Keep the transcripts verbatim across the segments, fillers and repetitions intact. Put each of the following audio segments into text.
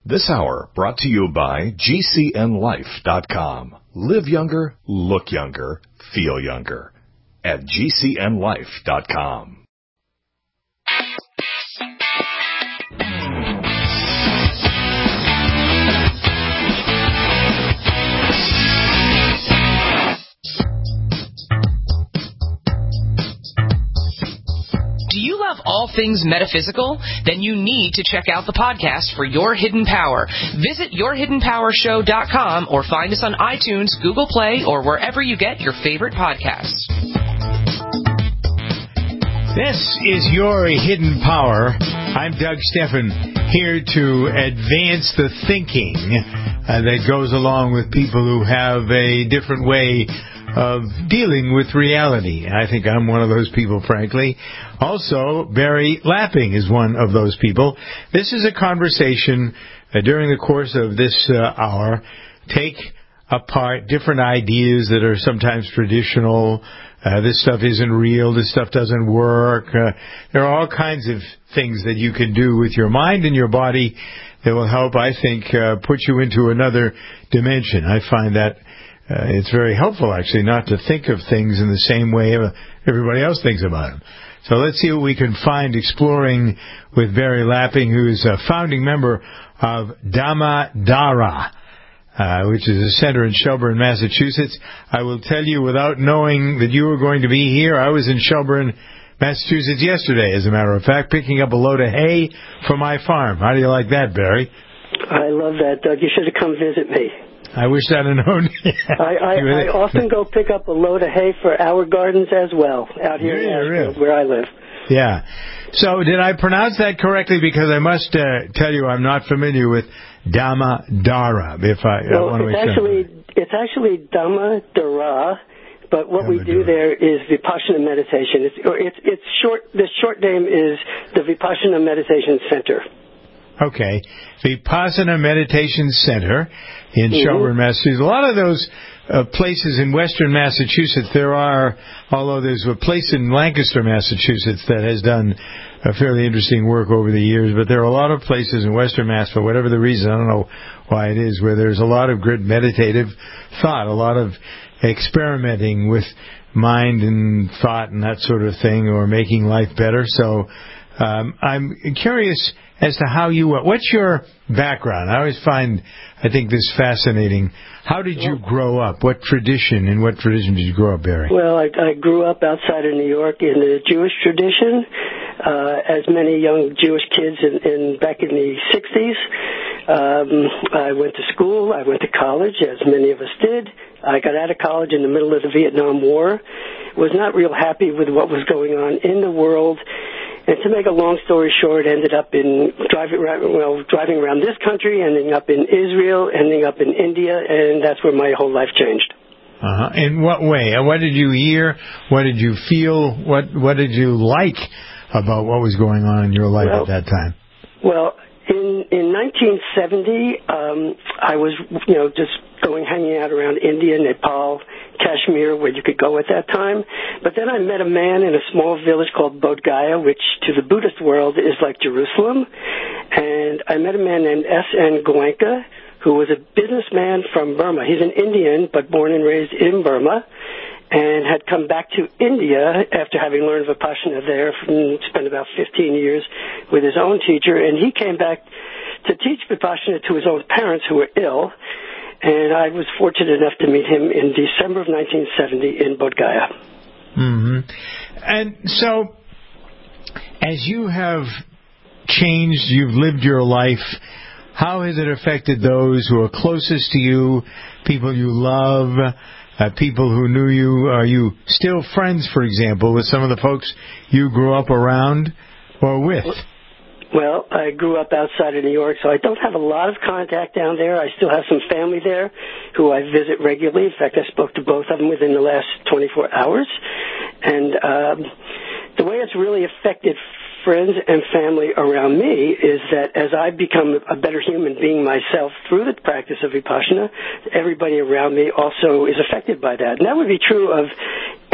This hour brought to you by G C N life dot com. Live younger, look younger, feel younger at G C N life dot com. Do you love all things metaphysical? Then you need to check out the podcast for Your Hidden Power. Visit your hidden power show dot com or find us on iTunes, Google Play, or wherever you get your favorite podcasts. This is Your Hidden Power. I'm Doug Steffen, here to advance the thinking uh, that goes along with people who have a different way of dealing with reality. I think I'm one of those people, frankly. Also, Barry Lapping is one of those people. This is a conversation uh, during the course of this uh, hour. Take apart different ideas that are sometimes traditional. Uh, this stuff isn't real. This stuff doesn't work. Uh, there are all kinds of things that you can do with your mind and your body that will help, I think, uh, put you into another dimension. I find that Uh, it's very helpful, actually, not to think of things in the same way everybody else thinks about them. So let's see what we can find exploring with Barry Lapping, who is a founding member of Dhamma Dara, uh, which is a center in Shelburne, Massachusetts. I will tell you, without knowing that you were going to be here, I was in Shelburne, Massachusetts yesterday, as a matter of fact, picking up a load of hay for my farm. How do you like that, Barry? I love that, Doug. You should have come visit me. I wish I'd have known. I, I, I often go pick up a load of hay for our gardens as well, out here yeah, in Ashfield, really? where I live. Yeah. So did I pronounce that correctly? Because I must uh, tell you I'm not familiar with Dhamma Dara. If I, well, I want to it's actually it's actually Dhamma Dara, but what Dhamma we do Dara. there is Vipassana meditation. It's or it's it's short. The short name is the Vipassana Meditation Center. Okay. Vipassana Meditation Center in mm-hmm. Shelburne, Massachusetts. A lot of those uh, places in western Massachusetts, there are, although there's a place in Lancaster, Massachusetts that has done a fairly interesting work over the years, but there are a lot of places in western Mass, for whatever the reason, I don't know why it is, where there's a lot of good meditative thought, a lot of experimenting with mind and thought and that sort of thing, or making life better. So um, I'm curious as to how you, what's your background? I always find, I think this fascinating. How did you grow up? What tradition, in what tradition did you grow up, Barry? Well, I, I grew up outside of New York in the Jewish tradition, uh, as many young Jewish kids in, in back in the sixties. Um, I went to school, I went to college, as many of us did. I got out of college in the middle of the Vietnam War, was not real happy with what was going on in the world. And to make a long story short, ended up in driving around, well, driving around this country, ending up in Israel, ending up in India, and that's where my whole life changed. Uh-huh. In what way? What did you hear? What did you feel? What What did you like about what was going on in your life well, at that time? Well, in in nineteen seventy, um, I was, you know, just going hanging out around India, Nepal, Kashmir, where you could go at that time. But then I met a man in a small village called Bodh Gaya, which to the Buddhist world is like Jerusalem. And I met a man named S N Goenka, who was a businessman from Burma. He's an Indian, but born and raised in Burma, and had come back to India after having learned Vipassana there, and spent about fifteen years with his own teacher. And he came back to teach Vipassana to his own parents who were ill. And I was fortunate enough to meet him in December of nineteen seventy in Bodh Gaya. Mm-hmm. And so, as you have changed, you've lived your life, how has it affected those who are closest to you, people you love, uh, people who knew you? Are you still friends, for example, with some of the folks you grew up around or with? Well, I grew up outside of New York, so I don't have a lot of contact down there. I still have some family there who I visit regularly. In fact, I spoke to both of them within the last twenty-four hours. And um, the way it's really affected friends and family around me is that as I become a better human being myself through the practice of Vipassana, everybody around me also is affected by that. And that would be true of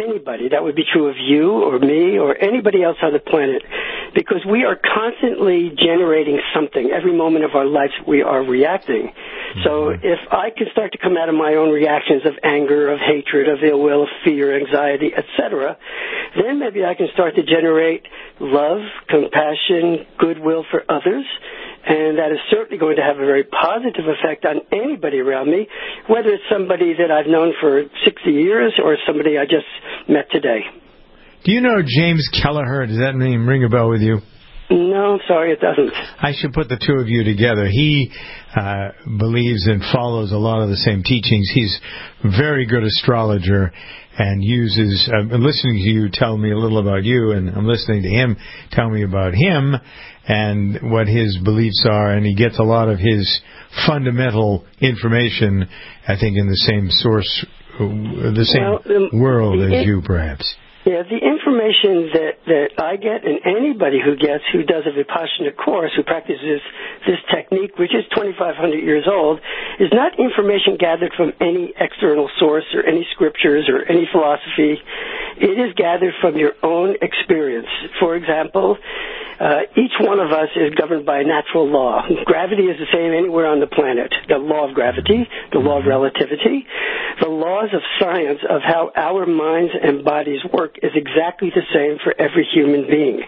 anybody. That would be true of you or me or anybody else on the planet, because we are constantly generating something. Every moment of our lives we are reacting. Mm-hmm. So if I can start to come out of my own reactions of anger, of hatred, of ill will, of fear, anxiety, et cetera, then maybe I can start to generate love, compassion, goodwill for others. And that is certainly going to have a very positive effect on anybody around me, whether it's somebody that I've known for sixty years or somebody I just met today. Do you know James Kelleher? Does that name ring a bell with you? No, I'm sorry, it doesn't. I should put the two of you together. He uh, believes and follows a lot of the same teachings. He's a very good astrologer and uses, uh, I'm listening to you tell me a little about you, and I'm listening to him tell me about him and what his beliefs are, and he gets a lot of his fundamental information, I think, in the same source, uh, the same well, um, world as it, you, perhaps. Yeah, the information that, that I get, and anybody who gets, who does a Vipassana course, who practices this technique, which is twenty-five hundred years old, is not information gathered from any external source or any scriptures or any philosophy. It is gathered from your own experience. For example, uh, each one of us is governed by a natural law. Gravity is the same anywhere on the planet. The law of gravity, the law of relativity, the laws of science of how our minds and bodies work is exactly the same for every human being.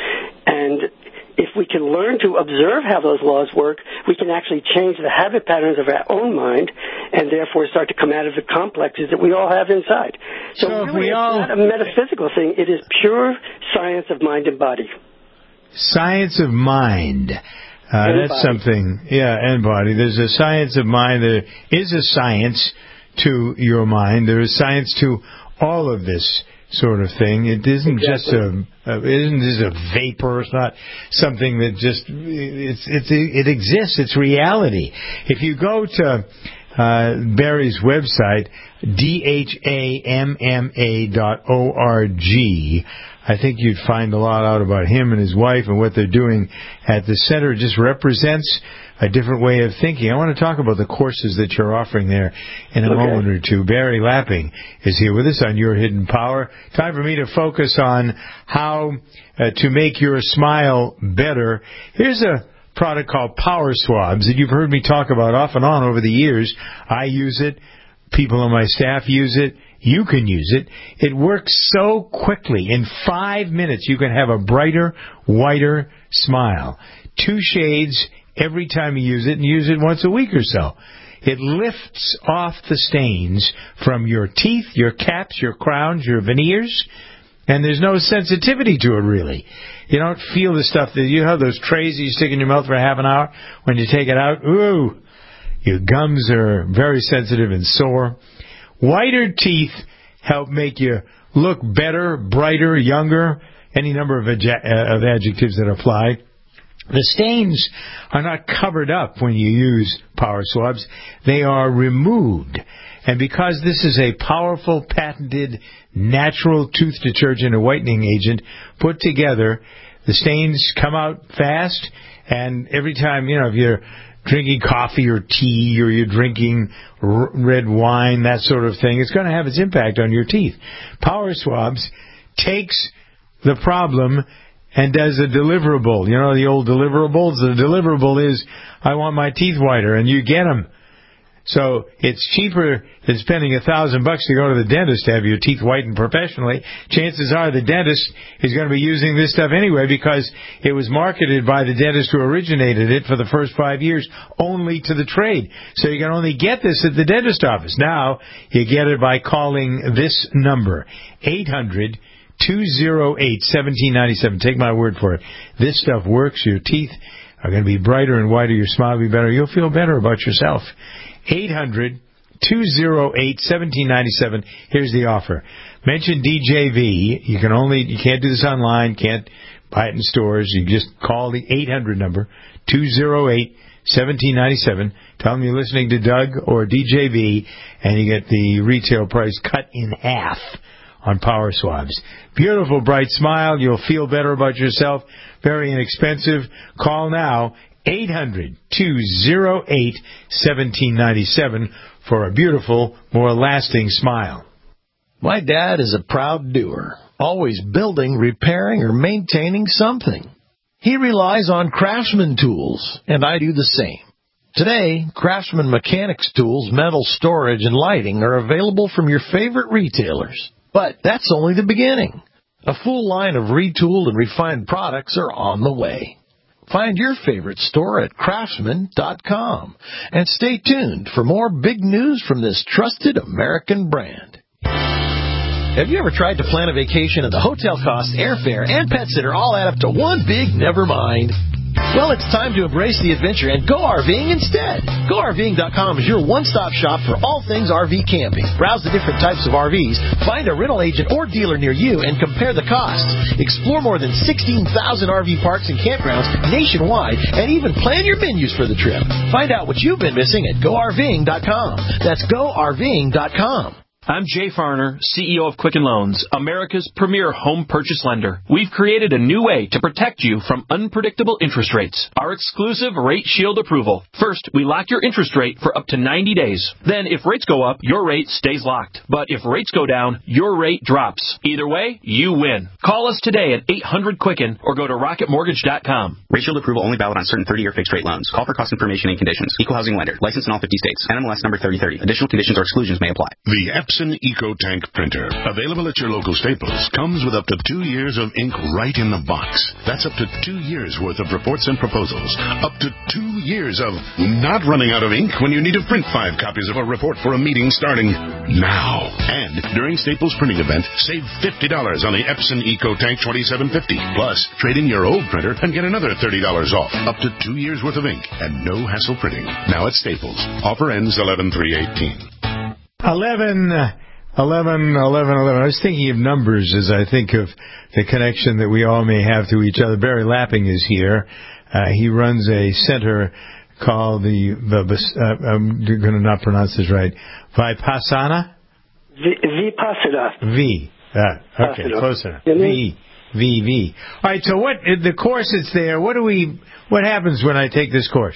And if we can learn to observe how those laws work, we can actually change the habit patterns of our own mind and therefore start to come out of the complexes that we all have inside. So, so really, we it's all... not a metaphysical thing. It is pure science of mind and body. Science of mind. Uh, that's body. Something, yeah, and body. There's a science of mind. There is a science to your mind. There is science to all of this sort of thing. It isn't exactly. just a, a it isn't just a vapor. It's not something that just it's it's it exists. It's reality. If you go to uh, Barry's website, D H A M M A dot O R G, I think you'd find a lot out about him and his wife and what they're doing at the center. It just represents a different way of thinking. I want to talk about the courses that you're offering there in a okay. moment or two. Barry Lapping is here with us on Your Hidden Power. Time for me to focus on how uh, to make your smile better. Here's a product called Power Swabs that you've heard me talk about off and on over the years. I use it. People on my staff use it. You can use it. It works so quickly. In five minutes, you can have a brighter, whiter smile. Two shades every time you use it, and use it once a week or so. It lifts off the stains from your teeth, your caps, your crowns, your veneers, and there's no sensitivity to it, really. You don't feel the stuff that you have, those trays that you stick in your mouth for half an hour. When you take it out, ooh, your gums are very sensitive and sore. Whiter teeth help make you look better, brighter, younger, any number of, adje- uh, of adjectives that apply. The stains are not covered up when you use Power Swabs. They are removed. And because this is a powerful, patented, natural tooth detergent and whitening agent put together, the stains come out fast. And every time, you know, if you're drinking coffee or tea or you're drinking r- red wine, that sort of thing, it's going to have its impact on your teeth. Power Swabs takes the problem and does a deliverable. You know the old deliverables? The deliverable is, I want my teeth whiter, and you get them. So it's cheaper than spending a thousand bucks to go to the dentist to have your teeth whitened professionally. Chances are the dentist is going to be using this stuff anyway because it was marketed by the dentist who originated it for the first five years only to the trade. So you can only get this at the dentist office. Now you get it by calling this number, eight hundred, two oh eight, one seven nine seven. Take my word for it. This stuff works. Your teeth are going to be brighter and whiter. Your smile will be better. You'll feel better about yourself. eight hundred, two oh eight, one seven nine seven. Here's the offer. Mention D J V. You can only, you can't do this online, can't buy it in stores. You just call the eight hundred number, two oh eight, one seven nine seven. Tell them you're listening to Doug or D J V, and you get the retail price cut in half on Power Swabs. Beautiful, bright smile. You'll feel better about yourself. Very inexpensive. Call now, eight hundred, two oh eight, one seven nine seven for a beautiful, more lasting smile. My dad is a proud doer, always building, repairing, or maintaining something. He relies on Craftsman tools, and I do the same. Today, Craftsman mechanics tools, metal storage, and lighting are available from your favorite retailers. But that's only the beginning. A full line of retooled and refined products are on the way. Find your favorite store at craftsman dot com. And stay tuned for more big news from this trusted American brand. Have you ever tried to plan a vacation and the hotel costs, airfare, and pet sitter all add up to one big never mind? Well, it's time to embrace the adventure and go RVing instead. Go R V ing dot com is your one-stop shop for all things R V camping. Browse the different types of R Vs, find a rental agent or dealer near you, and compare the costs. Explore more than sixteen thousand R V parks and campgrounds nationwide, and even plan your menus for the trip. Find out what you've been missing at go R V ing dot com. That's go R V ing dot com. I'm Jay Farner, C E O of Quicken Loans, America's premier home purchase lender. We've created a new way to protect you from unpredictable interest rates. Our exclusive Rate Shield approval. First, we lock your interest rate for up to ninety days. Then, if rates go up, your rate stays locked. But if rates go down, your rate drops. Either way, you win. Call us today at eight hundred Quicken or go to rocket mortgage dot com. Rate Shield approval only valid on certain thirty-year fixed-rate loans. Call for cost information and conditions. Equal housing lender. Licensed in all fifty states. N M L S number thirty thirty. Additional conditions or exclusions may apply. The Epson EcoTank printer, available at your local Staples, comes with up to two years of ink right in the box. That's up to two years worth of reports and proposals. Up to two years of not running out of ink when you need to print five copies of a report for a meeting starting now. And during Staples printing event, save fifty dollars on the Epson EcoTank twenty-seven fifty. Plus, trade in your old printer and get another thirty dollars off. Up to two years worth of ink and no hassle printing. Now at Staples. Offer ends eleven three eighteen. eleven... Eleven, eleven, eleven. I was thinking of numbers as I think of the connection that we all may have to each other. Barry Lapping is here. Uh, he runs a center called the, the uh, I'm going to not pronounce this right, Vipassana? V- Vipassana. V. Uh, okay, close enough. V. V. V. All right, so what, the course that's there, what do we, what happens when I take this course?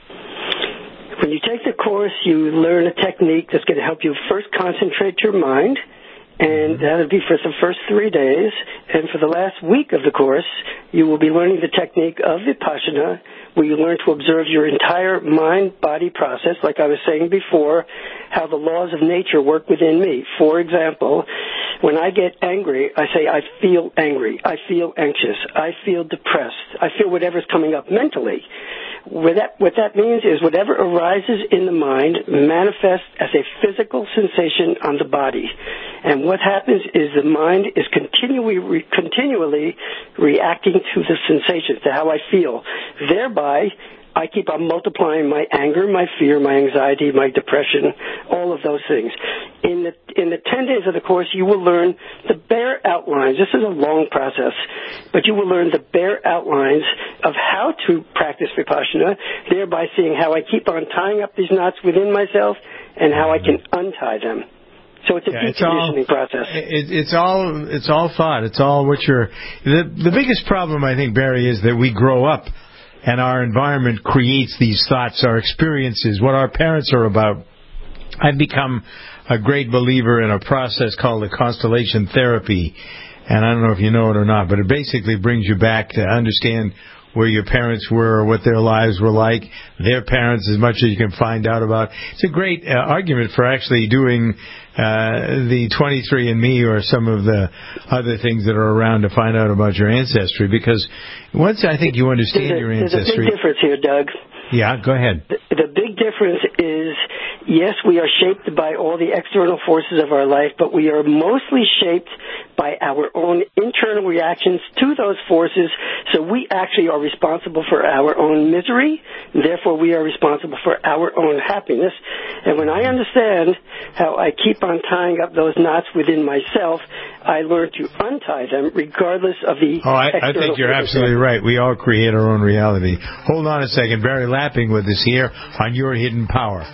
When you take the course, you learn a technique that's going to help you first concentrate your mind, and that'll be for the first three days. And for the last week of the course, you will be learning the technique of Vipassana, where you learn to observe your entire mind-body process, like I was saying before, how the laws of nature work within me. For example, when I get angry, I say, I feel angry, I feel anxious, I feel depressed, I feel whatever's coming up mentally. What that, what that means is whatever arises in the mind manifests as a physical sensation on the body. And what happens is the mind is continually, re, continually reacting to the sensation, to how I feel. Thereby, I keep on multiplying my anger, my fear, my anxiety, my depression, all of those things. In the in the ten days of the course, you will learn the bare outlines. This is a long process, but you will learn the bare outlines of how to practice Vipassana, thereby seeing how I keep on tying up these knots within myself and how I can untie them. So it's a yeah, deconditioning it's all, process. It, it's all it's all thought. It's all what you're. The the biggest problem, I think, Barry, is that we grow up. And our environment creates these thoughts, our experiences, what our parents are about. I've become a great believer in a process called the constellation therapy. And I don't know if you know it or not, but it basically brings you back to understand where your parents were or what their lives were like, their parents, as much as you can find out about. It's a great uh, argument for actually doing uh, the twenty-three and me or some of the other things that are around to find out about your ancestry, because once I think you understand there's a, your ancestry... There's a big difference here, Doug. Yeah, go ahead. The, the big difference is, yes, we are shaped by all the external forces of our life, but we are mostly shaped by our own internal reactions to those forces, so we actually are responsible for our own misery, and therefore we are responsible for our own happiness. And when I understand how I keep on tying up those knots within myself, I learn to untie them regardless of the Oh, I, I think you're absolutely right. We all create our own reality. Hold on a second. Barry Lapping with us here on Your Hidden Power.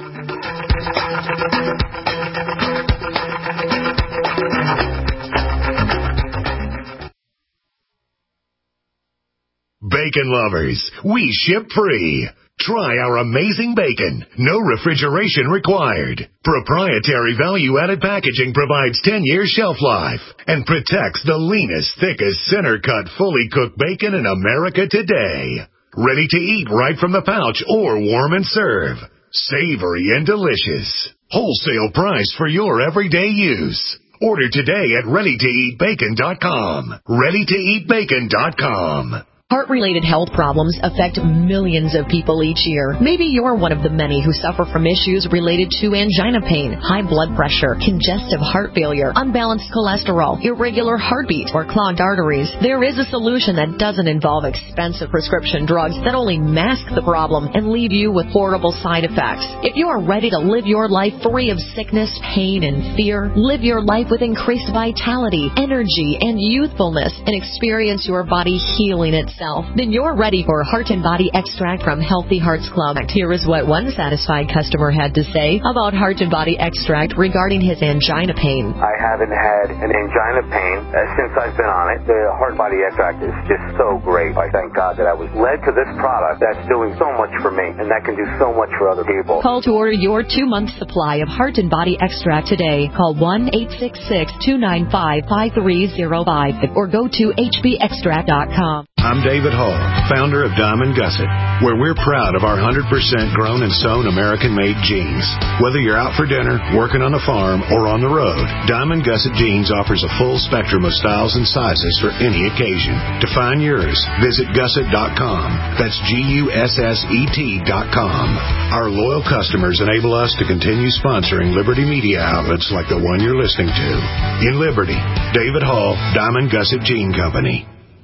Bacon lovers, we ship free. Try our amazing bacon. No refrigeration required. Proprietary value-added packaging provides ten years shelf life and protects the leanest, thickest, center-cut, fully cooked bacon in America today. Ready to eat right from the pouch or warm and serve. Savory and delicious. Wholesale price for your everyday use. Order today at ready to eat bacon dot com. ready to eat bacon dot com. Heart-related health problems affect millions of people each year. Maybe you're one of the many who suffer from issues related to angina pain, high blood pressure, congestive heart failure, unbalanced cholesterol, irregular heartbeat, or clogged arteries. There is a solution that doesn't involve expensive prescription drugs that only mask the problem and leave you with horrible side effects. If you are ready to live your life free of sickness, pain, and fear, live your life with increased vitality, energy, and youthfulness, and experience your body healing itself, then you're ready for Heart and Body Extract from Healthy Hearts Club. Here is what one satisfied customer had to say about Heart and Body Extract regarding his angina pain. I haven't had an angina pain uh, since I've been on it. The Heart and Body Extract is just so great. I thank God that I was led to this product that's doing so much for me, and that can do so much for other people. Call to order your two-month supply of Heart and Body Extract today. Call one eight six six, two nine five, five three zero five or go to H B extract dot com. I'm David Hall, founder of Diamond Gusset, where we're proud of our one hundred percent grown and sewn American-made jeans. Whether you're out for dinner, working on a farm, or on the road, Diamond Gusset Jeans offers a full spectrum of styles and sizes for any occasion. To find yours, visit gusset dot com. That's G U S S E T dot com. Our loyal customers enable us to continue sponsoring Liberty media outlets like the one you're listening to. In Liberty, David Hall, Diamond Gusset Jean Company.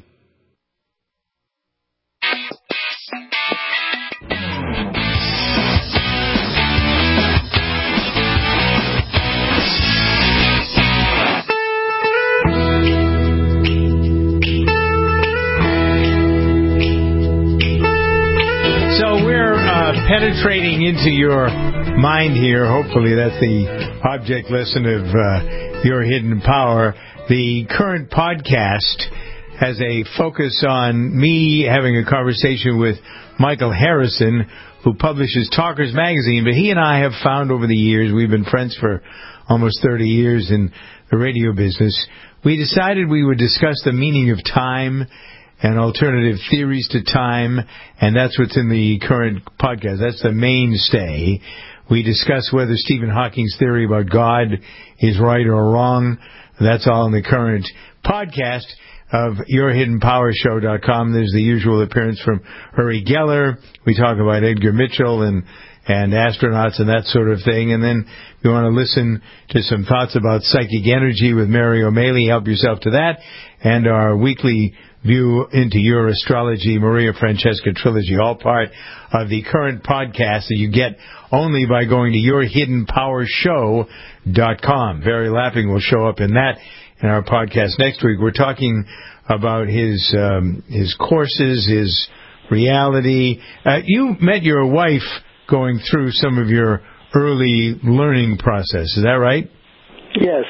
Penetrating into your mind here. Hopefully that's the object lesson of uh, your hidden power. The current podcast has a focus on me having a conversation with Michael Harrison, who publishes Talkers Magazine. But he and I have found over the years, we've been friends for almost thirty years in the radio business, we decided we would discuss the meaning of time and alternative theories to time, and that's what's in the current podcast. That's the mainstay. We discuss whether Stephen Hawking's theory about God is right or wrong. That's all in the current podcast of your hidden power show dot com. There's the usual appearance from Uri Geller. We talk about Edgar Mitchell and and astronauts and that sort of thing. And then if you want to listen to some thoughts about psychic energy with Mary O'Malley, help yourself to that. And our weekly view into your astrology, Maria Francesca Trilogy, all part of the current podcast that you get only by going to your hidden power show dot com. Barry Lapping will show up in that in our podcast next week. We're talking about his um, his courses, his reality. Uh, you met your wife going through some of your early learning process. Is that right? Yes.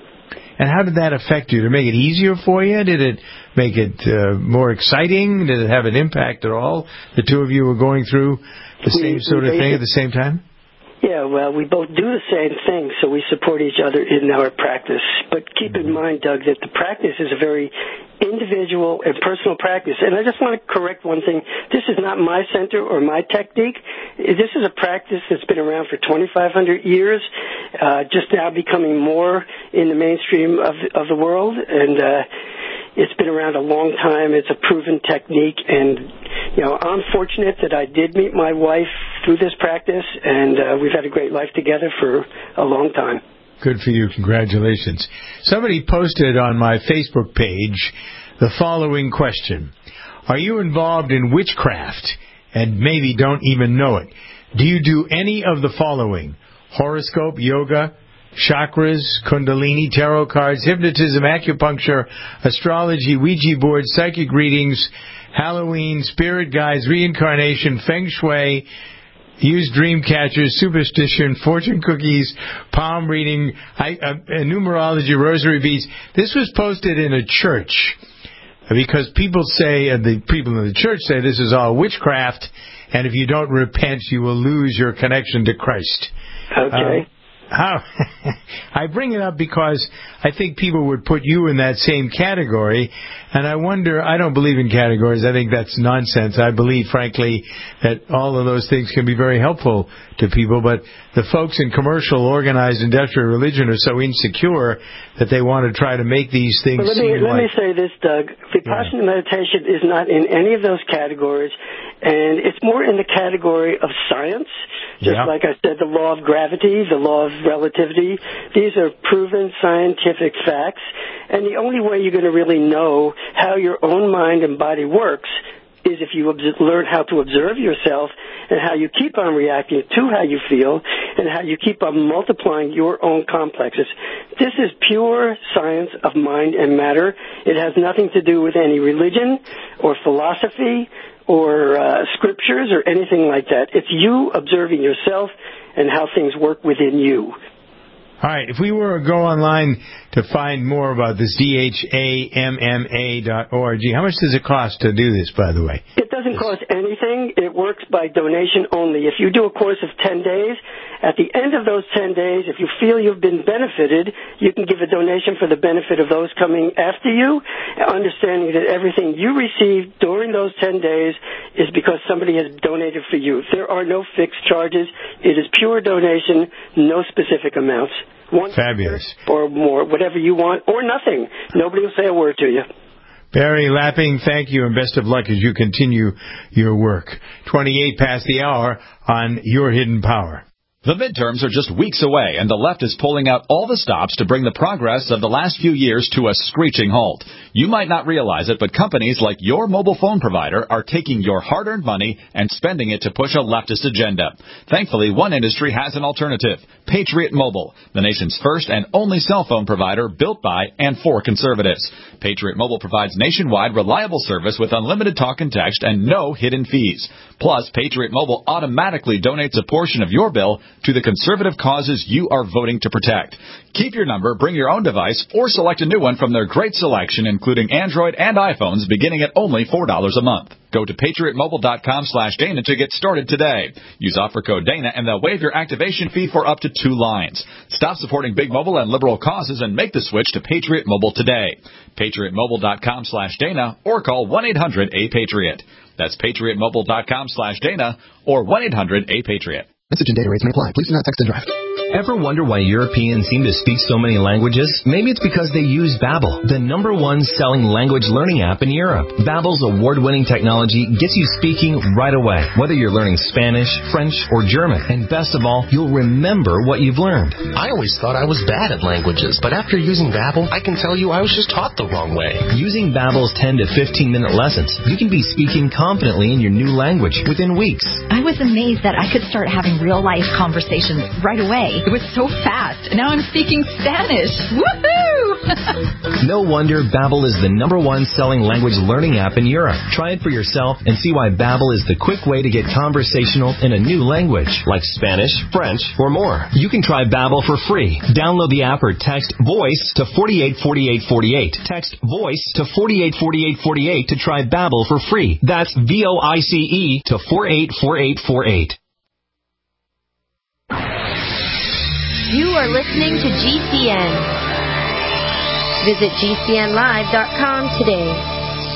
And how did that affect you? Did it make it easier for you? Did it make it uh, more exciting? Did it have an impact at all? The two of you were going through the we, same sort of thing at the same time? Yeah, well, we both do the same thing, so we support each other in our practice. But keep in mind, Doug, that the practice is a very individual and personal practice. And I just want to correct one thing. This is not my center or my technique. This is a practice that's been around for twenty-five hundred years, uh, just now becoming more in the mainstream of, of the world. And uh, it's been around a long time. It's a proven technique. And, you know, I'm fortunate that I did meet my wife through this practice, and uh, we've had a great life together for a long time. Good for you. Congratulations. Somebody posted on my Facebook page the following question. Are you involved in witchcraft and maybe don't even know it? Do you do any of the following? Horoscope, yoga, chakras, kundalini, tarot cards, hypnotism, acupuncture, astrology, Ouija board, psychic readings, Halloween, spirit guides, reincarnation, feng shui, use dream catchers, superstition, fortune cookies, palm reading, uh, numerology, rosary beads. This was posted in a church because people say, uh, the people in the church say this is all witchcraft, and if you don't repent, you will lose your connection to Christ. Okay. Uh, how I bring it up because I think people would put you in that same category, and I wonder, I don't believe in categories. I think that's nonsense. I believe, frankly, that all of those things can be very helpful to people, but the folks in commercial, organized, industrial religion are so insecure that they want to try to make these things well, let me, seem let like... me say this, Doug. Vipassana yeah. meditation is not in any of those categories, and it's more in the category of science. Just yeah. like I said, the law of gravity, the law of relativity, these are proven scientific facts, and the only way you're going to really know how your own mind and body works is if you obs- learn how to observe yourself and how you keep on reacting to how you feel and how you keep on multiplying your own complexes. This is pure science of mind and matter. It has nothing to do with any religion or philosophy or uh, scriptures or anything like that. It's you observing yourself and how things work within you. All right, if we were to go online to find more about this, D H A M M A dot org, how much does it cost to do this, by the way? It doesn't cost anything. It works by donation only. If you do a course of ten days, at the end of those ten days, if you feel you've been benefited, you can give a donation for the benefit of those coming after you, understanding that everything you receive during those ten days is because somebody has donated for you. There are no fixed charges. It is pure donation, no specific amounts. One Fabulous. Or more, whatever you want, or nothing. Nobody will say a word to you. Barry Lapping, thank you, and best of luck as you continue your work. twenty-eight past the hour on Your Hidden Power. The midterms are just weeks away, and the left is pulling out all the stops to bring the progress of the last few years to a screeching halt. You might not realize it, but companies like your mobile phone provider are taking your hard-earned money and spending it to push a leftist agenda. Thankfully, one industry has an alternative, Patriot Mobile, the nation's first and only cell phone provider built by and for conservatives. Patriot Mobile provides nationwide reliable service with unlimited talk and text and no hidden fees. Plus, Patriot Mobile automatically donates a portion of your bill to the conservative causes you are voting to protect. Keep your number, bring your own device, or select a new one from their great selection, including Android and iPhones, beginning at only four dollars a month. Go to patriot mobile dot com slash Dana to get started today. Use offer code Dana, and they'll waive your activation fee for up to two lines. Stop supporting big mobile and liberal causes and make the switch to Patriot Mobile today. patriot mobile dot com slash Dana, or call one eight hundred A Patriot. That's patriot mobile dot com slash Dana or one eight hundred A Patriot. Message and data rates may apply. Please do not text and drive. Ever wonder why Europeans seem to speak so many languages? Maybe it's because they use Babbel, the number one selling language learning app in Europe. Babbel's award-winning technology gets you speaking right away, whether you're learning Spanish, French, or German. And best of all, you'll remember what you've learned. I always thought I was bad at languages, but after using Babbel, I can tell you I was just taught the wrong way. Using Babbel's ten to fifteen minute lessons, you can be speaking confidently in your new language within weeks. I was amazed that I could start having real-life conversations right away. It was so fast. Now I'm speaking Spanish. Woohoo! No wonder Babbel is the number one selling language learning app in Europe. Try it for yourself and see why Babbel is the quick way to get conversational in a new language, like Spanish, French, or more. You can try Babbel for free. Download the app or text VOICE to forty-eight forty-eight forty-eight. Text VOICE to forty-eight forty-eight forty-eight to try Babbel for free. That's V O I C E to four eight four eight four eight. You are listening to G C N. Visit G C N live dot com today.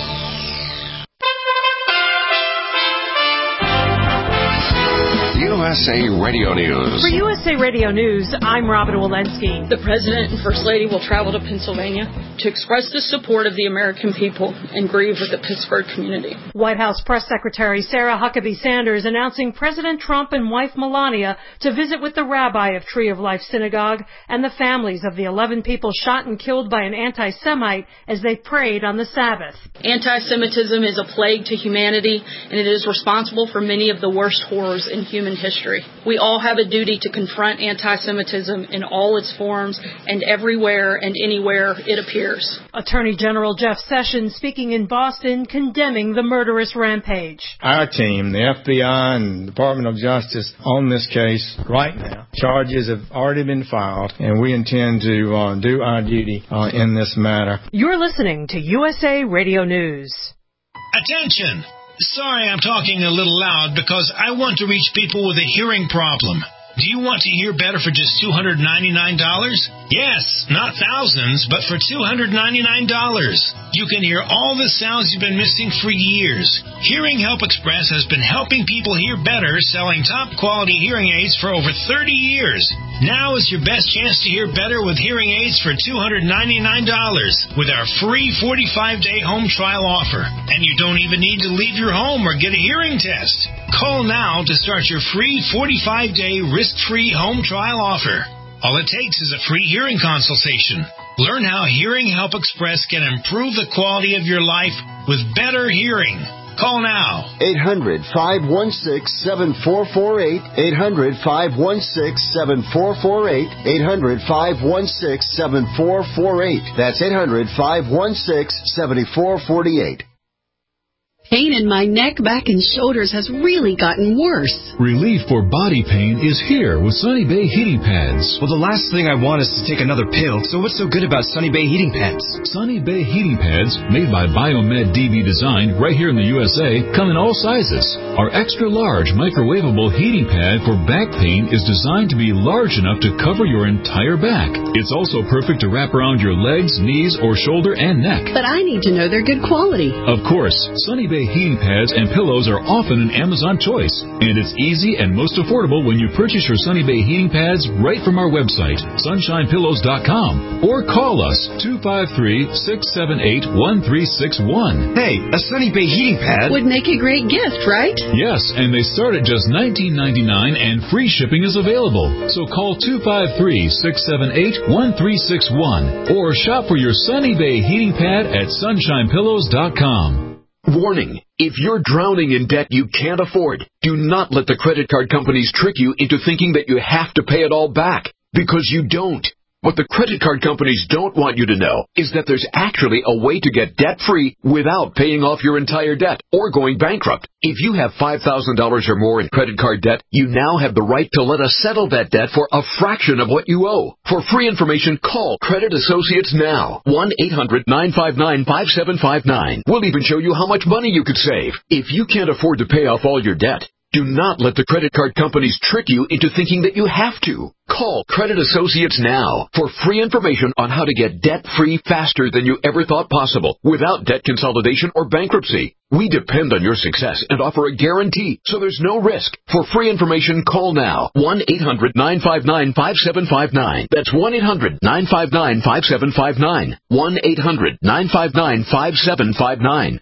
U S A Radio News. For U S A Radio News, I'm Robin Walensky. The President and First Lady will travel to Pennsylvania to express the support of the American people and grieve with the Pittsburgh community. White House Press Secretary Sarah Huckabee Sanders announcing President Trump and wife Melania to visit with the rabbi of Tree of Life Synagogue and the families of the eleven people shot and killed by an anti-Semite as they prayed on the Sabbath. Anti-Semitism is a plague to humanity, and it is responsible for many of the worst horrors in human history. history. We all have a duty to confront anti-Semitism in all its forms and everywhere and anywhere it appears. Attorney General Jeff Sessions speaking in Boston, condemning the murderous rampage. Our team, the F B I and Department of Justice, on this case right now. Charges have already been filed, and we intend to uh, do our duty uh, in this matter. You're listening to U S A Radio News. Attention! Sorry I'm talking a little loud because I want to reach people with a hearing problem. Do you want to hear better for just two hundred ninety-nine dollars? Yes, not thousands, but for two hundred ninety-nine dollars. You can hear all the sounds you've been missing for years. Hearing Help Express has been helping people hear better, selling top-quality hearing aids for over thirty years. Now is your best chance to hear better with hearing aids for two hundred ninety-nine dollars with our free forty-five day home trial offer. And you don't even need to leave your home or get a hearing test. Call now to start your free forty-five day risk-free home trial offer. All it takes is a free hearing consultation. Learn how Hearing Help Express can improve the quality of your life with better hearing. Call now. eight hundred, five one six, seven four four eight. eight hundred, five one six, seven four four eight. eight hundred, five one six, seven four four eight. That's eight hundred, five one six, seven four four eight. Pain in my neck, back, and shoulders has really gotten worse. Relief for body pain is here with Sunny Bay Heating Pads. Well, the last thing I want is to take another pill, so what's so good about Sunny Bay Heating Pads? Sunny Bay Heating Pads, made by Biomed D B Design right here in the U S A, come in all sizes. Our extra-large microwavable heating pad for back pain is designed to be large enough to cover your entire back. It's also perfect to wrap around your legs, knees, or shoulder and neck. But I need to know they're good quality. Of course, Sunny Bay heating pads and pillows are often an Amazon choice, and it's easy and most affordable when you purchase your Sunny Bay heating pads right from our website, sunshine pillows dot com, or call us two five three, six seven eight, one three six one. Hey, a Sunny Bay heating pad would make a great gift, right? Yes, and they start at just nineteen ninety-nine dollars and free shipping is available. So call two five three, six seven eight, one three six one or shop for your Sunny Bay heating pad at sunshine pillows dot com. Warning, if you're drowning in debt you can't afford, do not let the credit card companies trick you into thinking that you have to pay it all back, because you don't. What the credit card companies don't want you to know is that there's actually a way to get debt-free without paying off your entire debt or going bankrupt. If you have five thousand dollars or more in credit card debt, you now have the right to let us settle that debt for a fraction of what you owe. For free information, call Credit Associates now. one eight hundred, nine five nine, five seven five nine. We'll even show you how much money you could save. If you can't afford to pay off all your debt, do not let the credit card companies trick you into thinking that you have to. Call Credit Associates now for free information on how to get debt-free faster than you ever thought possible without debt consolidation or bankruptcy. We depend on your success and offer a guarantee, so there's no risk. For free information, call now. one eight hundred, nine five nine, five seven five nine. That's one eight hundred, nine five nine, five seven five nine. one eight hundred, nine five nine, five seven five nine.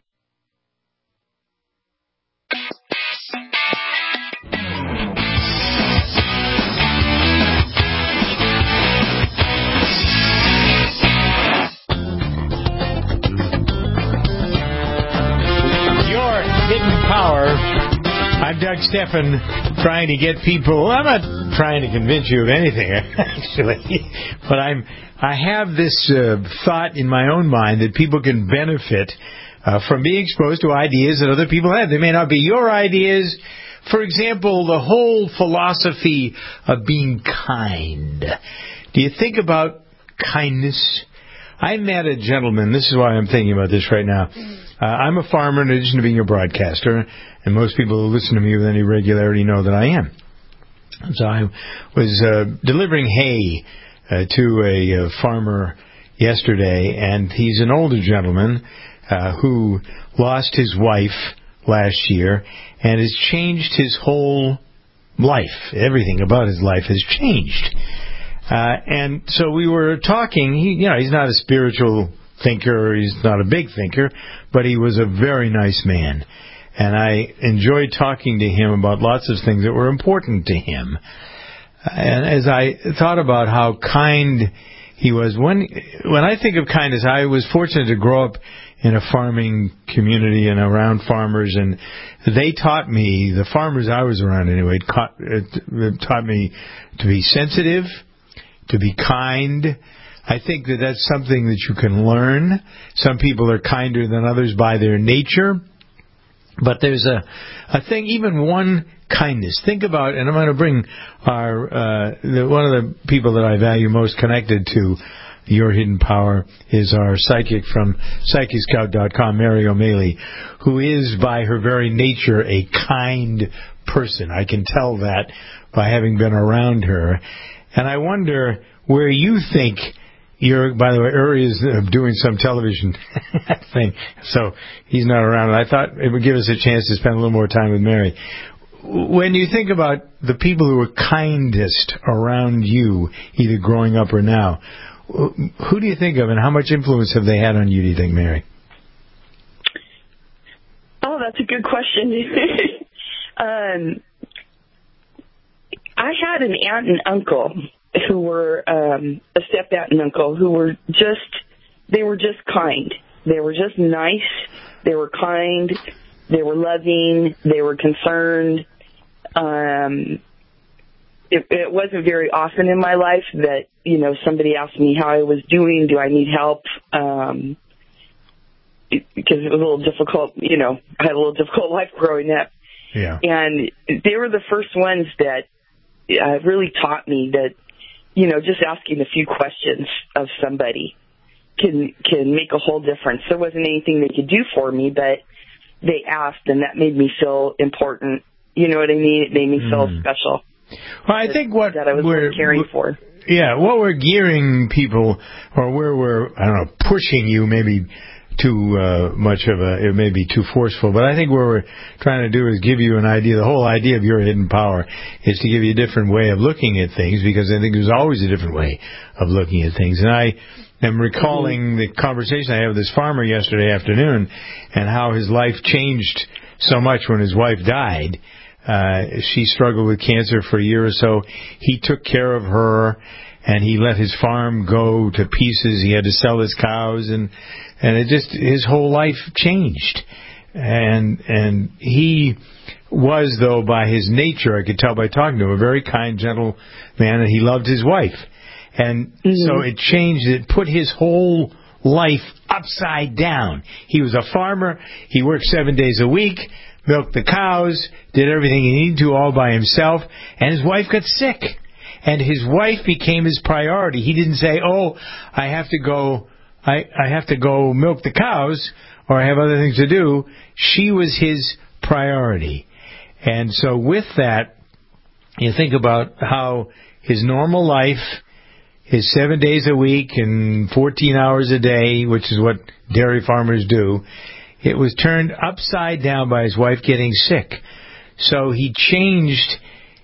Hidden Power. I'm Doug Steffen, trying to get people. I'm not trying to convince you of anything, actually, but I'm. I have this uh, thought in my own mind that people can benefit uh, from being exposed to ideas that other people have. They may not be your ideas. For example, the whole philosophy of being kind. Do you think about kindness? I met a gentleman. This is why I'm thinking about this right now. Uh, I'm a farmer in addition to being a broadcaster, and most people who listen to me with any regularity know that I am. So I was uh, delivering hay uh, to a uh, farmer yesterday, and he's an older gentleman uh, who lost his wife last year and has changed his whole life. Everything about his life has changed. Uh, and so we were talking. He, you know, he's not a spiritual thinker, he's not a big thinker, but he was a very nice man. And I enjoyed talking to him about lots of things that were important to him. And as I thought about how kind he was. When, when I think of kindness, I was fortunate to grow up in a farming community and around farmers, and they taught me, the farmers I was around anyway, taught, it taught me to be sensitive, to be kind. I think that that's something that you can learn. Some people are kinder than others by their nature. But there's a, a thing, even one kindness. Think about, and I'm going to bring our uh, the, one of the people that I value most connected to Your Hidden Power is our psychic from Psychic Scout dot com, Mary O'Malley, who is by her very nature a kind person. I can tell that by having been around her. And I wonder where you think you're, by the way, Uri is uh, doing some television thing, so he's not around. I thought it would give us a chance to spend a little more time with Mary. When you think about the people who are kindest around you, either growing up or now, who do you think of, and how much influence have they had on you, do you think, Mary? Oh, that's a good question. um, I had an aunt and uncle who were um, a step aunt and uncle who were just, they were just kind. They were just nice. They were kind. They were loving. They were concerned. Um, it, it wasn't very often in my life that, you know, somebody asked me how I was doing. Do I need help? Um, it, because it was a little difficult, you know, I had a little difficult life growing up. Yeah. And they were the first ones that uh, really taught me that, you know, just asking a few questions of somebody can can make a whole difference. There wasn't anything they could do for me, but they asked, and that made me feel important. You know what I mean? It made me feel mm. special. Well, I think what that I was we're caring for. Yeah, what we're gearing people, or where we're, I don't know, pushing you maybe too uh, much of a, it may be too forceful, but I think what we're trying to do is give you an idea. The whole idea of Your Hidden Power is to give you a different way of looking at things, because I think there's always a different way of looking at things. And I am recalling the conversation I had with this farmer yesterday afternoon and how his life changed so much when his wife died. Uh, she struggled with cancer for a year or so. He took care of her, and he let his farm go to pieces. He had to sell his cows, and and it just, his whole life changed. And and he was, though, by his nature, I could tell by talking to him, a very kind, gentle man, and he loved his wife. And mm-hmm. so it changed, it put his whole life upside down. He was a farmer. He worked seven days a week, milked the cows, did everything he needed to all by himself, and his wife got sick. And his wife became his priority. He didn't say, oh, I have to go, I, I have to go milk the cows, or I have other things to do. She was his priority. And so with that, you think about how his normal life, his seven days a week and fourteen hours a day, which is what dairy farmers do, it was turned upside down by his wife getting sick. So he changed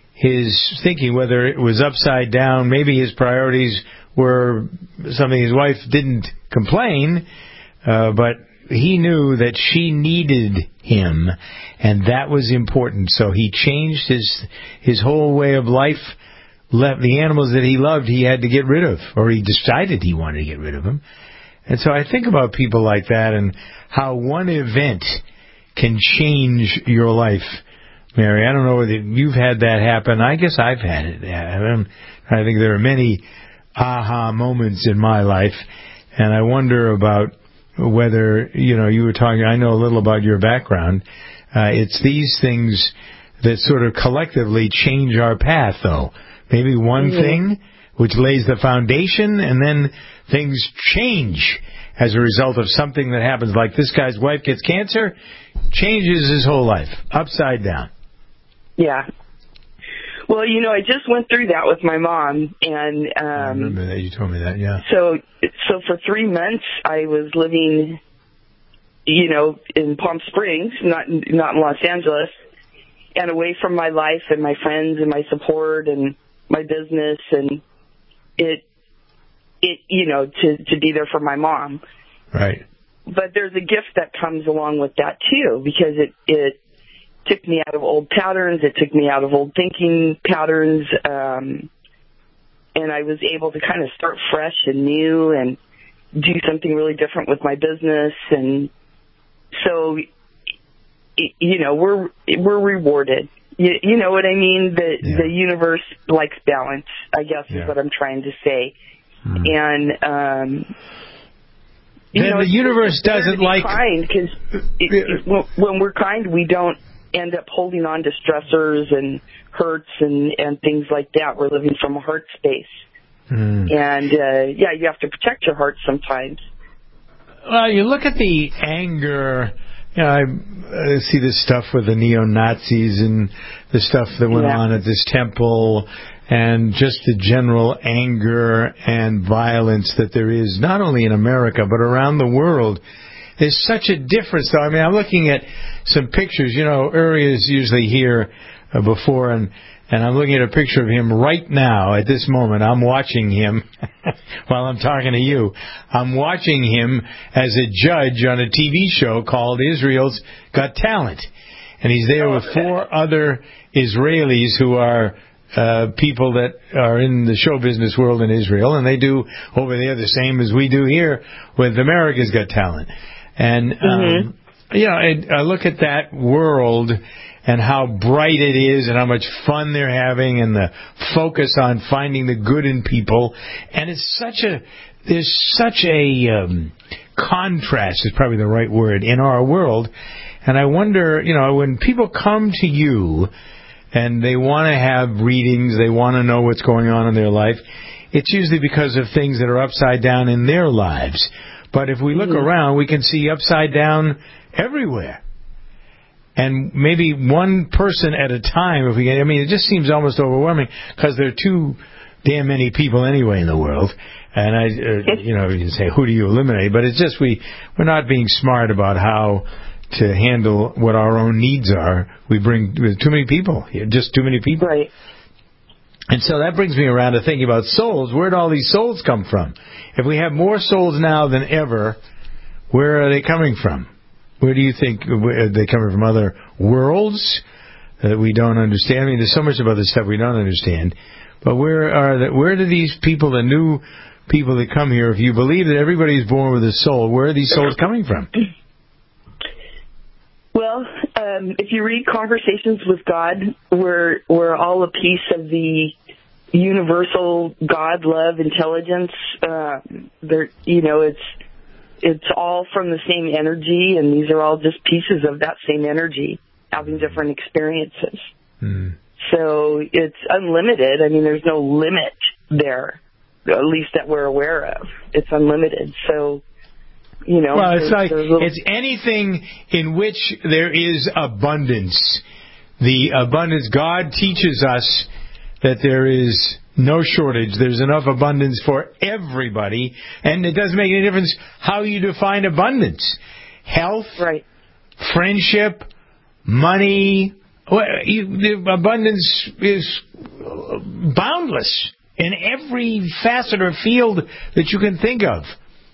his thinking, whether it was upside down, maybe his priorities were something his wife didn't complain, uh, but he knew that she needed him, and that was important. So he changed his his whole way of life. Left the animals that he loved, he had to get rid of, or he decided he wanted to get rid of them. And so I think about people like that and how one event can change your life. Mary, I don't know whether you've had that happen. I guess I've had it happen. I think there are many aha moments in my life, and I wonder about whether, you know, you were talking, I know a little about your background. Uh, it's these things that sort of collectively change our path, though. Maybe one mm-hmm. thing which lays the foundation, and then things change as a result of something that happens. Like this guy's wife gets cancer, changes his whole life, upside down. Yeah. Well, you know, I just went through that with my mom, and um, I remember that. You told me that, yeah. So, so for three months, I was living, you know, in Palm Springs, not not in Los Angeles, and away from my life and my friends and my support and my business, and it, it, you know, to, to be there for my mom. Right. But there's a gift that comes along with that too, because it, it took me out of old patterns. It took me out of old thinking patterns. Um, and I was able to kind of start fresh and new and do something really different with my business. And so, you know, we're we're rewarded. You, you know what I mean? The yeah. the universe likes balance, I guess, yeah. is what I'm trying to say. Hmm. And um, you then know, the universe doesn't like kind because when we're kind, we don't end up holding on to stressors and hurts and and things like that. We're living from a heart space, hmm. and uh, yeah, you have to protect your heart sometimes. Well, you look at the anger. You know, I uh, see this stuff with the neo-Nazis and the stuff that went yeah. on at this temple and just the general anger and violence that there is, not only in America, but around the world. There's such a difference, though. I mean, I'm looking at some pictures. You know, Uri is usually here uh, before, and, and I'm looking at a picture of him right now at this moment. I'm watching him while I'm talking to you. I'm watching him as a judge on a T V show called Israel's Got Talent. And he's there with four other Israelis who are uh, people that are in the show business world in Israel, and they do over there the same as we do here with America's Got Talent. And, um, mm-hmm. you know, I, I look at that world and how bright it is and how much fun they're having and the focus on finding the good in people. And it's such a, there's such a um, contrast is probably the right word in our world. And I wonder, you know, when people come to you and they want to have readings, they want to know what's going on in their life, it's usually because of things that are upside down in their lives. But if we look mm-hmm. around, we can see upside down everywhere. And maybe one person at a time, if we get, I mean, it just seems almost overwhelming because there are too damn many people anyway in the world. And I, uh, you know, you can say, who do you eliminate? But it's just we, we're not being smart about how to handle what our own needs are. We bring too many people, just too many people. Right. And so that brings me around to thinking about souls. Where do all these souls come from? If we have more souls now than ever, where are they coming from? Where do you think are they coming from? Other worlds that we don't understand? I mean, there's so much about this stuff we don't understand. But where are the, where do these people, the new people that come here, if you believe that everybody is born with a soul, where are these souls coming from? Well, um, if you read Conversations with God, we're we're all a piece of the universal God, love, intelligence. Uh, there, you know, it's. It's all from the same energy, and these are all just pieces of that same energy, having different experiences. Mm. So it's unlimited. I mean, there's no limit there, at least that we're aware of. It's unlimited. So, you know. Well, it's like little... it's anything in which there is abundance. The abundance, God teaches us that there is no shortage. There's enough abundance for everybody, and it doesn't make any difference how you define abundance. Health, right. friendship, money. Well, you, the abundance is boundless in every facet or field that you can think of.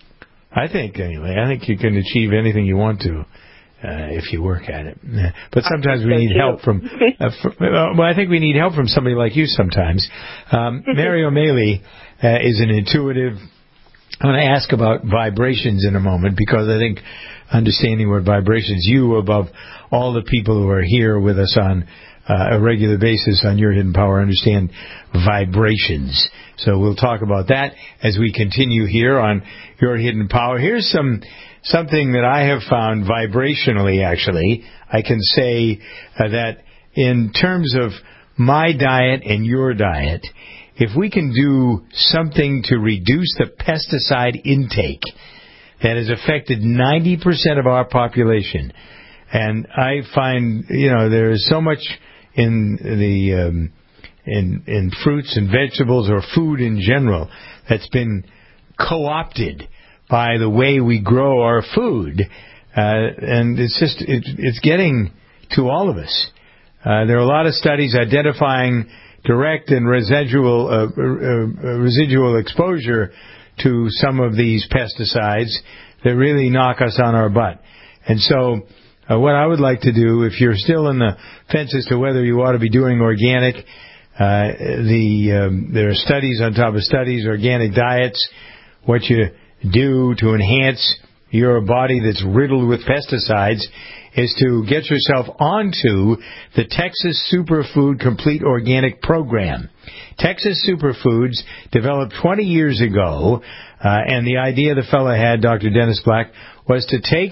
I think, anyway. I think you can achieve anything you want to. Uh, if you work at it. But sometimes we need help from, uh, from uh, well, I think we need help from somebody like you sometimes. Um, Mary O'Malley uh, is an intuitive. I'm going to ask about vibrations in a moment because I think understanding what vibrations, you above all the people who are here with us on uh, a regular basis on Your Hidden Power understand vibrations. So we'll talk about that as we continue here on Your Hidden Power. Here's some something that I have found vibrationally, actually. I can say uh, that in terms of my diet and your diet, if we can do something to reduce the pesticide intake that has affected ninety percent of our population, and I find, you know, there is so much in the um, in in fruits and vegetables or food in general that's been co-opted by the way we grow our food, uh, and it's just it, it's getting to all of us. Uh, there are a lot of studies identifying direct and residual uh, uh, residual exposure to some of these pesticides that really knock us on our butt. And so, uh, what I would like to do, if you're still in the fence as to whether you ought to be doing organic, Uh, the um, there are studies on top of studies, organic diets, what you do to enhance your body that's riddled with pesticides is to get yourself onto the Texas Superfood Complete Organic Program. Texas Superfoods developed twenty years ago, uh, and the idea the fellow had, Doctor Dennis Black, was to take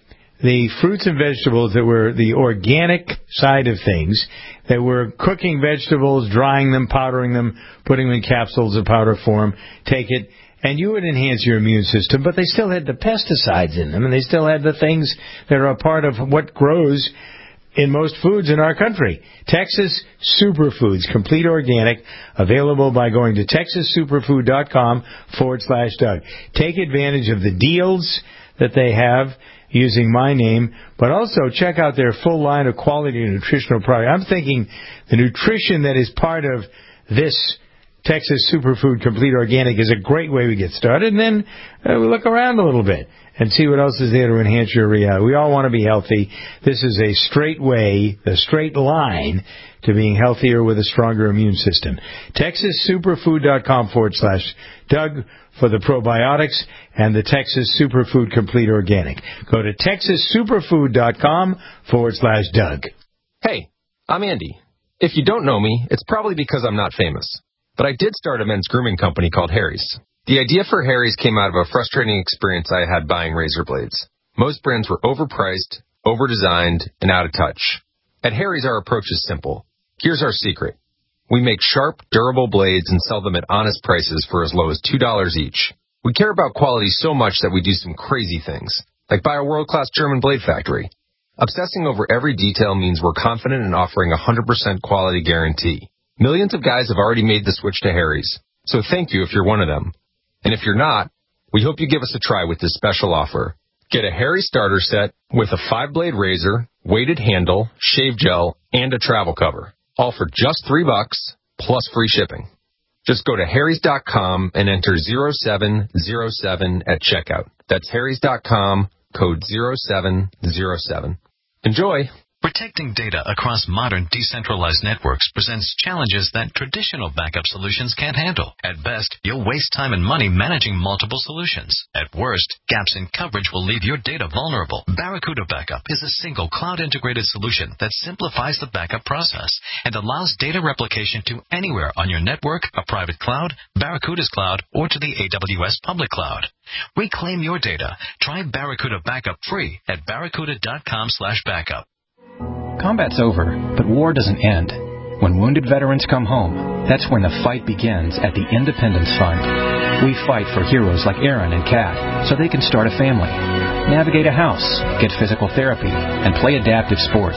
the fruits and vegetables that were the organic side of things, that were cooking vegetables, drying them, powdering them, putting them in capsules of powder form, take it, and you would enhance your immune system, but they still had the pesticides in them, and they still had the things that are a part of what grows in most foods in our country. Texas Superfoods, complete organic, available by going to texassuperfood.com forward slash Doug. Take advantage of the deals that they have using my name, but also check out their full line of quality nutritional products. I'm thinking the nutrition that is part of this Texas Superfood Complete Organic is a great way to get started, and then uh, we look around a little bit and see what else is there to enhance your reality. We all want to be healthy. This is a straight way, a straight line to being healthier with a stronger immune system. TexasSuperfood.com forward slash Doug for the probiotics and the Texas Superfood Complete Organic. Go to TexasSuperfood.com forward slash Doug. Hey, I'm Andy. If you don't know me, it's probably because I'm not famous. But I did start a men's grooming company called Harry's. The idea for Harry's came out of a frustrating experience I had buying razor blades. Most brands were overpriced, overdesigned, and out of touch. At Harry's, our approach is simple. Here's our secret. We make sharp, durable blades and sell them at honest prices for as low as two dollars each. We care about quality so much that we do some crazy things, like buy a world-class German blade factory. Obsessing over every detail means we're confident in offering a one hundred percent quality guarantee. Millions of guys have already made the switch to Harry's, so thank you if you're one of them. And if you're not, we hope you give us a try with this special offer. Get a Harry's starter set with a five-blade razor, weighted handle, shave gel, and a travel cover, all for just three bucks plus free shipping. Just go to harrys dot com and enter zero seven zero seven at checkout. That's harrys dot com, code zero seven zero seven. Enjoy! Protecting data across modern decentralized networks presents challenges that traditional backup solutions can't handle. At best, you'll waste time and money managing multiple solutions. At worst, gaps in coverage will leave your data vulnerable. Barracuda Backup is a single cloud-integrated solution that simplifies the backup process and allows data replication to anywhere on your network, a private cloud, Barracuda's cloud, or to the A W S public cloud. Reclaim your data. Try Barracuda Backup free at barracuda.com slash backup. Combat's over, but war doesn't end. When wounded veterans come home, that's when the fight begins at the Independence Fund. We fight for heroes like Aaron and Kat so they can start a family, navigate a house, get physical therapy, and play adaptive sports.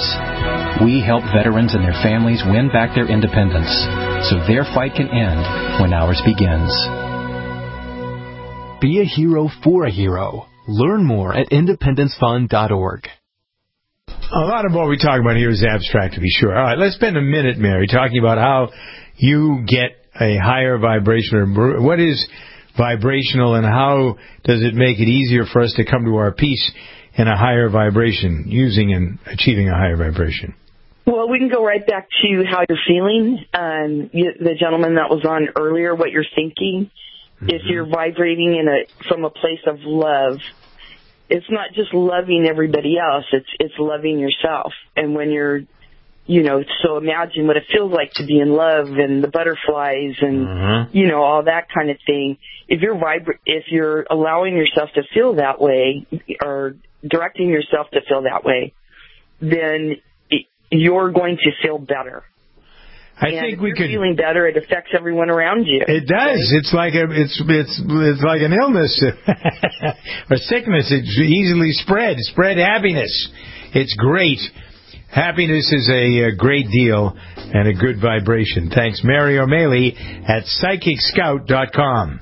We help veterans and their families win back their independence so their fight can end when ours begins. Be a hero for a hero. Learn more at independence fund dot org. A lot of what we talk about here is abstract, to be sure. All right, let's spend a minute, Mary, talking about how you get a higher vibration. What is vibrational, and how does it make it easier for us to come to our peace in a higher vibration, using and achieving a higher vibration? Well, we can go right back to how you're feeling. Um, you, the gentleman that was on earlier, what you're thinking. Mm-hmm. If you're vibrating in a from a place of love, it's not just loving everybody else, it's it's loving yourself. And when you're, you know, so imagine what it feels like to be in love and the butterflies and, mm-hmm. you know, all that kind of thing. If you're vibra- if you're allowing yourself to feel that way or directing yourself to feel that way, then you're going to feel better. I and think if we you're could. Feeling better, it affects everyone around you. It does. Right? It's like a, it's it's it's like an illness or sickness. It's easily spread. Spread happiness. It's great. Happiness is a, a great deal and a good vibration. Thanks, Mary O'Malley at psychic scout dot com.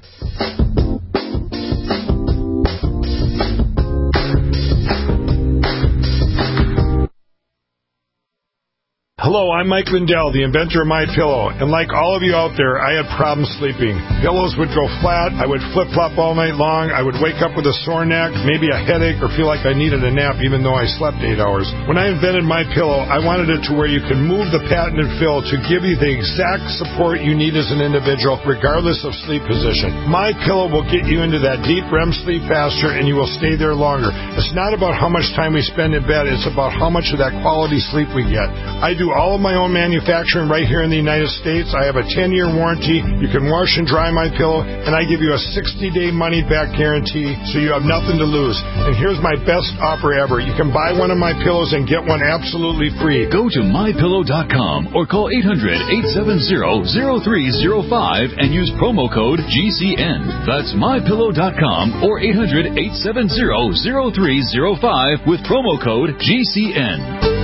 Hello. Hello, I'm Mike Lindell, the inventor of My Pillow, and like all of you out there, I had problems sleeping. Pillows would go flat, I would flip-flop all night long, I would wake up with a sore neck, maybe a headache, or feel like I needed a nap even though I slept eight hours. When I invented My Pillow, I wanted it to where you can move the patented fill to give you the exact support you need as an individual, regardless of sleep position. My Pillow will get you into that deep R E M sleep faster, and you will stay there longer. It's not about how much time we spend in bed, it's about how much of that quality sleep we get. I do all of my own manufacturing right here in the United States. I have a ten-year warranty. You can wash and dry My Pillow, and I give you a sixty-day money-back guarantee, so you have nothing to lose. And here's my best offer ever. You can buy one of my pillows and get one absolutely free. Go to my pillow dot com or call eight hundred, eight seven zero, zero three zero five and use promo code G C N. That's my pillow dot com or eight hundred, eight seven zero, zero three zero five with promo code G C N.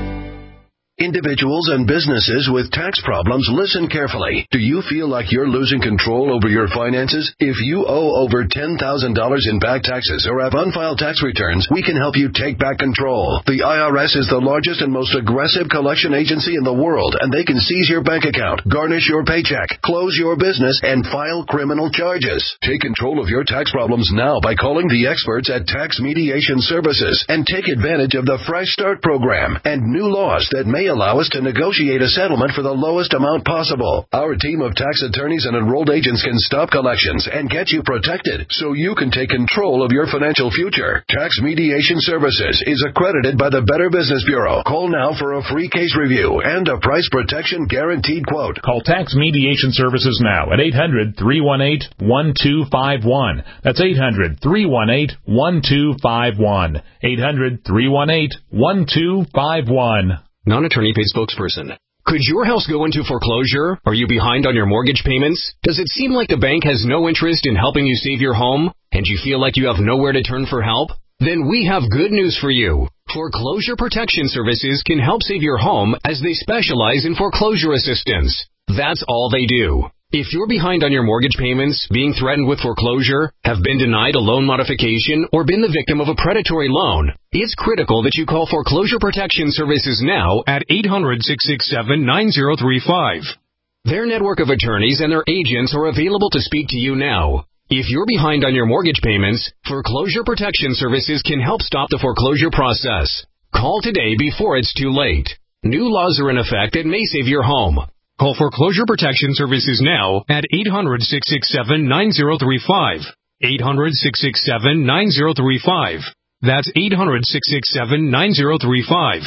Individuals and businesses with tax problems, listen carefully. Do you feel like you're losing control over your finances? If you owe over ten thousand dollars in back taxes or have unfiled tax returns, we can help you take back control. The I R S is the largest and most aggressive collection agency in the world, and they can seize your bank account, garnish your paycheck, close your business, and file criminal charges. Take control of your tax problems now by calling the experts at Tax Mediation Services and take advantage of the Fresh Start program and new laws that may allow us to negotiate a settlement for the lowest amount possible. Our team of tax attorneys and enrolled agents can stop collections and get you protected so you can take control of your financial future. Tax Mediation Services is accredited by the Better Business Bureau. Call now for a free case review and a price protection guaranteed quote. Call Tax Mediation Services now at eight hundred, three one eight, one two five one. That's eight hundred, three one eight, one two five one. eight hundred, three one eight, one two five one. Non-attorney paid spokesperson. Could your house go into foreclosure? Are you behind on your mortgage payments? Does it seem like the bank has no interest in helping you save your home? And you feel like you have nowhere to turn for help? Then we have good news for you. Foreclosure Protection Services can help save your home as they specialize in foreclosure assistance. That's all they do. If you're behind on your mortgage payments, being threatened with foreclosure, have been denied a loan modification, or been the victim of a predatory loan, it's critical that you call Foreclosure Protection Services now at eight hundred, six six seven, nine zero three five. Their network of attorneys and their agents are available to speak to you now. If you're behind on your mortgage payments, Foreclosure Protection Services can help stop the foreclosure process. Call today before it's too late. New laws are in effect that may save your home. Call Foreclosure Protection Services now at eight hundred, six six seven, nine zero three five. eight hundred, six six seven, nine zero three five. That's eight hundred, six six seven, nine zero three five.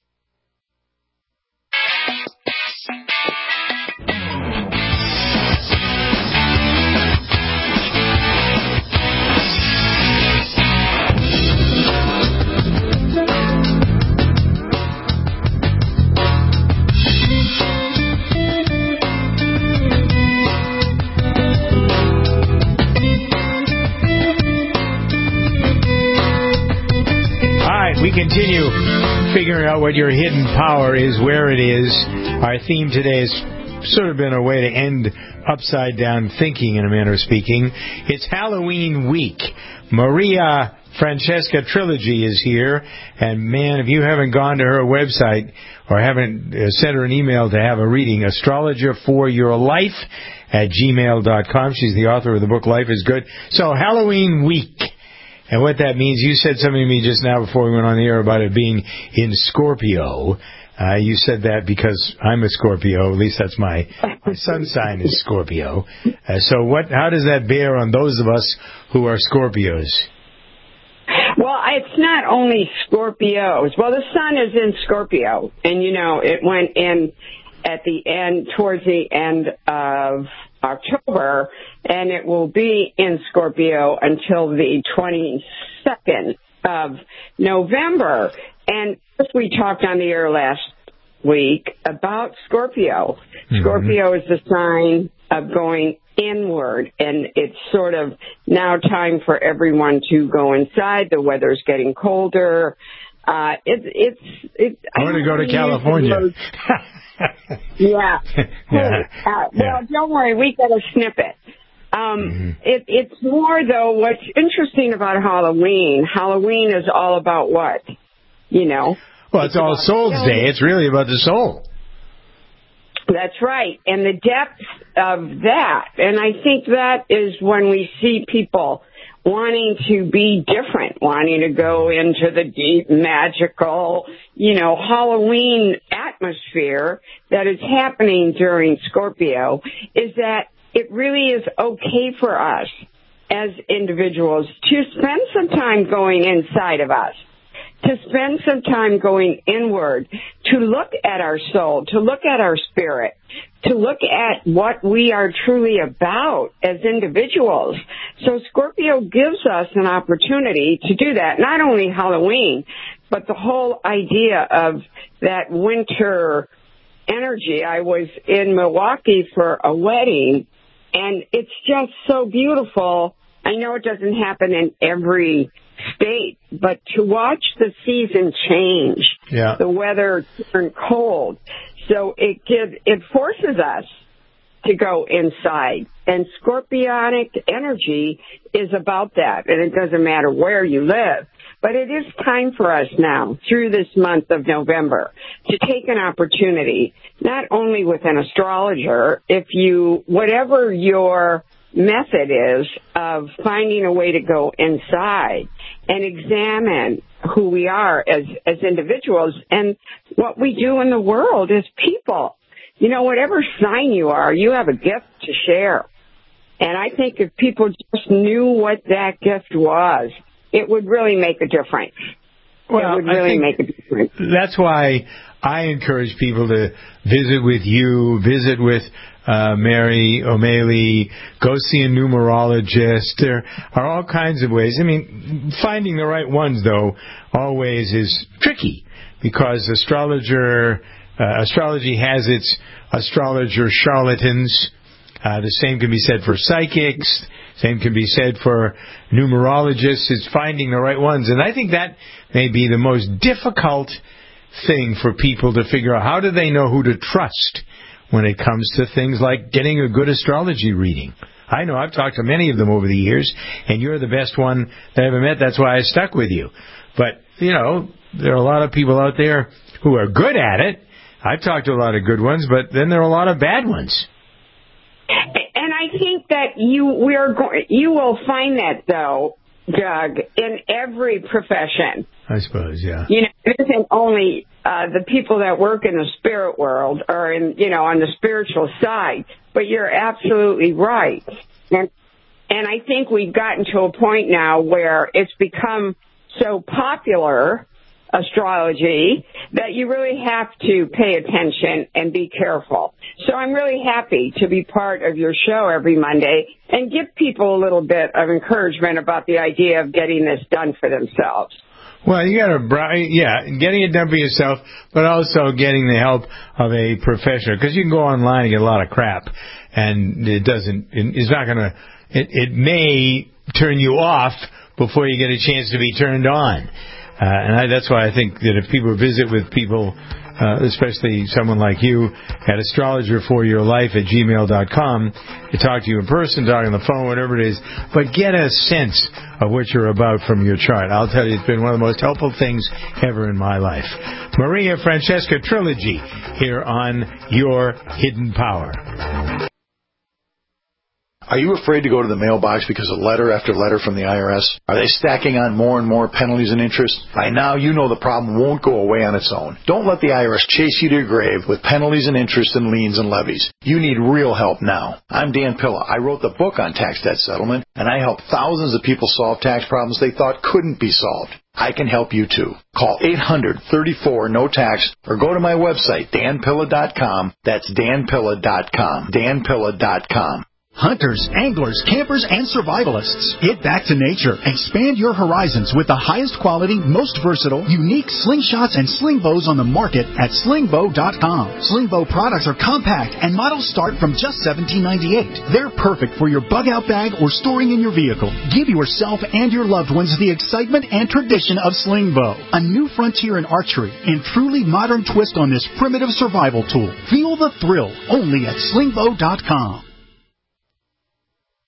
We continue figuring out what your hidden power is, where it is. Our theme today has sort of been a way to end upside down thinking, in a manner of speaking. It's Halloween week. Maria Francesca Trilogy is here, and man, if you haven't gone to her website or haven't uh, sent her an email to have a reading, Astrologer for Your Life at gmail dot com. She's the author of the book Life is Good. So Halloween week. And what that means, you said something to me just now before we went on the air about it being in Scorpio. Uh, you said that because I'm a Scorpio. At least that's my, my sun sign is Scorpio. Uh, so what? How does that bear on those of us who are Scorpios? Well, it's not only Scorpios. Well, the sun is in Scorpio. And, you know, it went in at the end, towards the end of October, and it will be in Scorpio until the twenty-second of November. And we talked on the air last week about Scorpio. Mm-hmm. Scorpio is the sign of going inward, and it's sort of now time for everyone to go inside. The weather's getting colder. Uh, it, it's, it, I want to go to California. yeah. yeah. Uh, well, yeah. Don't worry, we got a snippet. Um, mm-hmm. it, it's more, though, what's interesting about Halloween, Halloween is all about what? You know? Well, it's, it's All Souls Day. It's really about the soul. That's right. And the depth of that, and I think that is when we see people wanting to be different, wanting to go into the deep, magical, you know, Halloween atmosphere that is happening during Scorpio, is that it really is okay for us as individuals to spend some time going inside of us, to spend some time going inward, to look at our soul, to look at our spirit, to look at what we are truly about as individuals. So Scorpio gives us an opportunity to do that, not only Halloween, but the whole idea of that winter energy. I was in Milwaukee for a wedding, and it's just so beautiful. I know it doesn't happen in every state, but to watch the season change, yeah. the weather turn cold, so it gives, it forces us to go inside. And Scorpionic energy is about that, and it doesn't matter where you live. But it is time for us now, through this month of November, to take an opportunity, not only with an astrologer, if you, whatever your method is of finding a way to go inside and examine who we are as, as individuals and what we do in the world as people. You know, whatever sign you are, you have a gift to share. And I think if people just knew what that gift was, it would really make a difference. Well, it would really make a difference. That's why I encourage people to visit with you, visit with uh, Mary O'Malley, go see a numerologist. There are all kinds of ways. I mean, finding the right ones, though, always is tricky because astrologer, uh, astrology has its astrologer charlatans. Uh, the same can be said for psychics. Same can be said for numerologists. It's finding the right ones. And I think that may be the most difficult thing for people to figure out. How do they know who to trust when it comes to things like getting a good astrology reading? I know I've talked to many of them over the years, and you're the best one that I ever met. That's why I stuck with you. But, you know, there are a lot of people out there who are good at it. I've talked to a lot of good ones, but then there are a lot of bad ones. And I think that you we are go- you will find that, though, Doug, in every profession. I suppose, yeah. You know, it isn't only uh, the people that work in the spirit world or in, you know, on the spiritual side, but you're absolutely right. And and I think we've gotten to a point now where it's become so popular, astrology, that you really have to pay attention and be careful. So I'm really happy to be part of your show every Monday and give people a little bit of encouragement about the idea of getting this done for themselves. Well, you got to, yeah, getting it done for yourself, but also getting the help of a professional, because you can go online and get a lot of crap, and it doesn't, it's not going to, it, it may turn you off before you get a chance to be turned on. Uh, and I, that's why I think that if people visit with people, uh, especially someone like you, at astrologer for your life at gmail dot com, to talk to you in person, talk on the phone, whatever it is, but get a sense of what you're about from your chart. I'll tell you, it's been one of the most helpful things ever in my life. Maria Francesca Trilogy here on Your Hidden Power. Are you afraid to go to the mailbox because of letter after letter from the I R S? Are they stacking on more and more penalties and interest? By now, you know the problem won't go away on its own. Don't let the I R S chase you to your grave with penalties and interest and liens and levies. You need real help now. I'm Dan Pilla. I wrote the book on tax debt settlement, and I help thousands of people solve tax problems they thought couldn't be solved. I can help you too. Call eight hundred, thirty-four, no tax or go to my website, dan pilla dot com. That's dan pilla dot com. dan pilla dot com. Hunters, anglers, campers, and survivalists. Get back to nature. Expand your horizons with the highest quality, most versatile, unique slingshots and sling bows on the market at sling bow dot com. Sling bow products are compact and models start from just seventeen ninety-eight. They're perfect for your bug-out bag or storing in your vehicle. Give yourself and your loved ones the excitement and tradition of sling bow. A new frontier in archery and truly modern twist on this primitive survival tool. Feel the thrill only at sling bow dot com.